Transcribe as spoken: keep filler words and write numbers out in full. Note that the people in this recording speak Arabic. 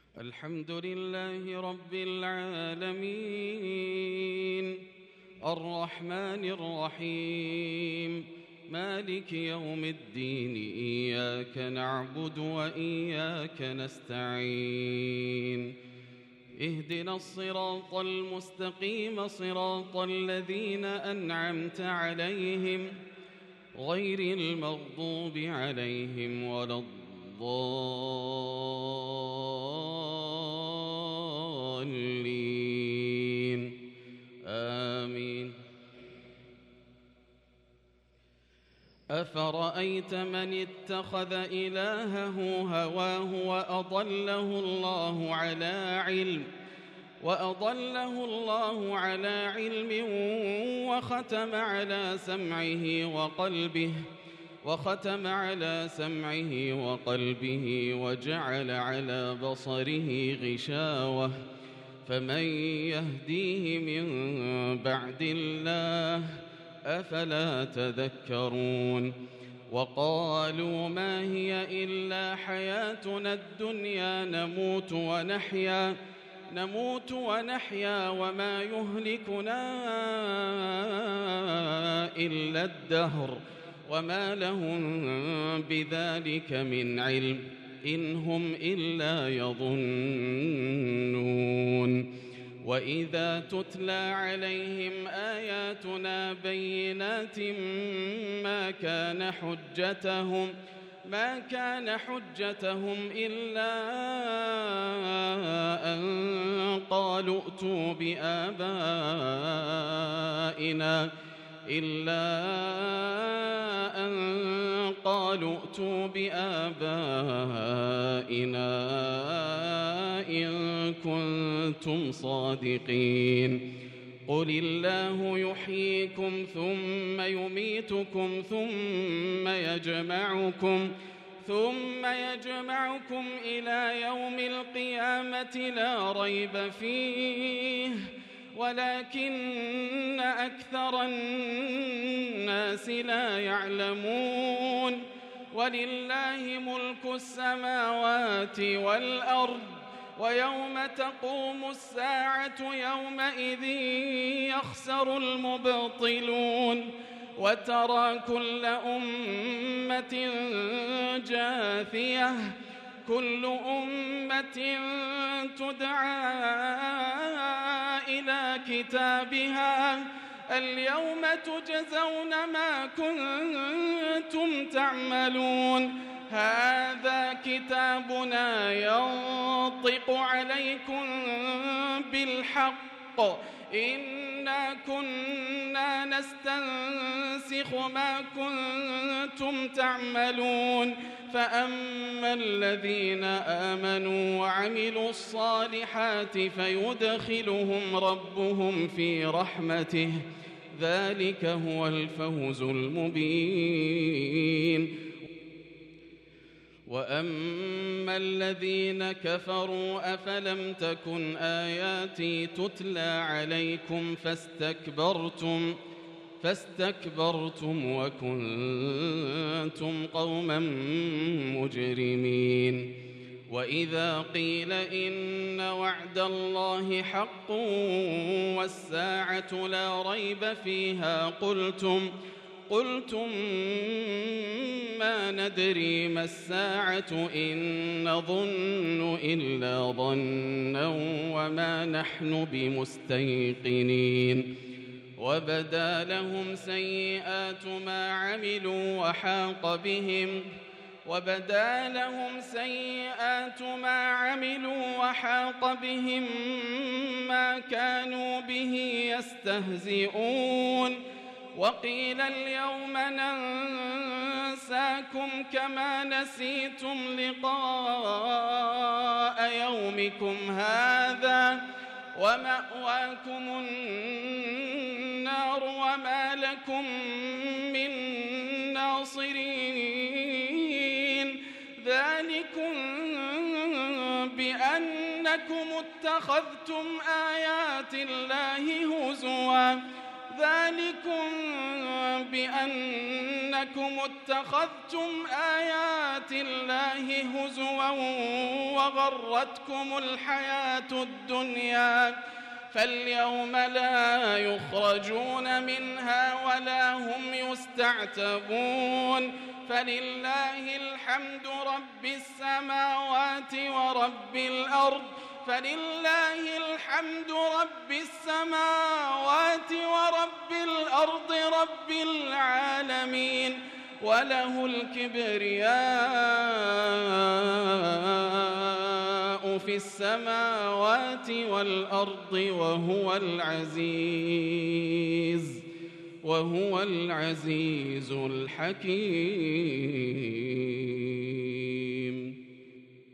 الحمد لله رب العالمين الرحمن الرحيم مالك يوم الدين إياك نعبد وإياك نستعين اهدنا الصراط المستقيم صراط الذين أنعمت عليهم غير المغضوب عليهم ولا الضالين آمين. أفرأيت من اتخذ إلهه هواه وأضله الله على علم وأضله الله على علم وختم على سمعه وقلبه وختم على سمعه وقلبه وجعل على بصره غشاوة فمن يهديه من بعد الله أفلا تذكرون. وقالوا ما هي إلا حياتنا الدنيا نموت ونحيا نموت ونحيا وما يهلكنا إلا الدهر وما لهم بذلك من علم إن هم إلا يظنون. وإذا تتلى عليهم آياتنا بينات ما كان حجتهم ما كان حجتهم إلا أن قالوا ائتوا بآبائنا إلا أن قالوا ائتوا بآبائنا إن كنتم صادقين. قل الله يحييكم ثم يميتكم ثم يجمعكم ثم يجمعكم إلى يوم القيامة لا ريب فيه ولكن أكثر الناس لا يعلمون. ولله ملك السماوات والأرض ويوم تقوم الساعة يومئذ يخسر المبطلون. وترى كل أمة جاثية كل أمة تدعى إلى كتابها اليوم تجزون ما كنتم تعملون. هذا كتابنا ينطق عليكم بالحق إنا كنا نستنسخ ما كنتم تعملون. فأما الذين آمنوا وعملوا الصالحات فيدخلهم ربهم في رحمته ذلك هو الفوز المبين. وأما الذين كفروا أفلم تكن آياتي تتلى عليكم فاستكبرتم فاستكبرتم وكنتم قوما مجرمين. وإذا قيل إن وعد الله حق والساعة لا ريب فيها قلتم قلتم ما ندري ما الساعة إن نظن إلا ظنا وما نحن بمستيقنين. وبدا لهم سيئات ما عملوا وحاق بهم وبدا لهم سيئات ما عملوا وحاق بهم ما كانوا به يستهزئون. وقيل اليوم ننساكم كما نسيتم لقاء يومكم هذا ومأواكم النار وما لكم من ناصرين. ذلكم بأنكم اتخذتم آيات الله هزوا ذلكم بأنكم اتخذتم آيات الله هزوا وغرتكم الحياة الدنيا فاليوم لا يخرجون منها ولا هم يستعتبون فلله الحمد رب السماوات ورب الأرض فلله الحمد رب السماوات ورب الأرض رب العالمين وله الكبرياء في السماوات والأرض وهو العزيز وهو العزيز الحكيم.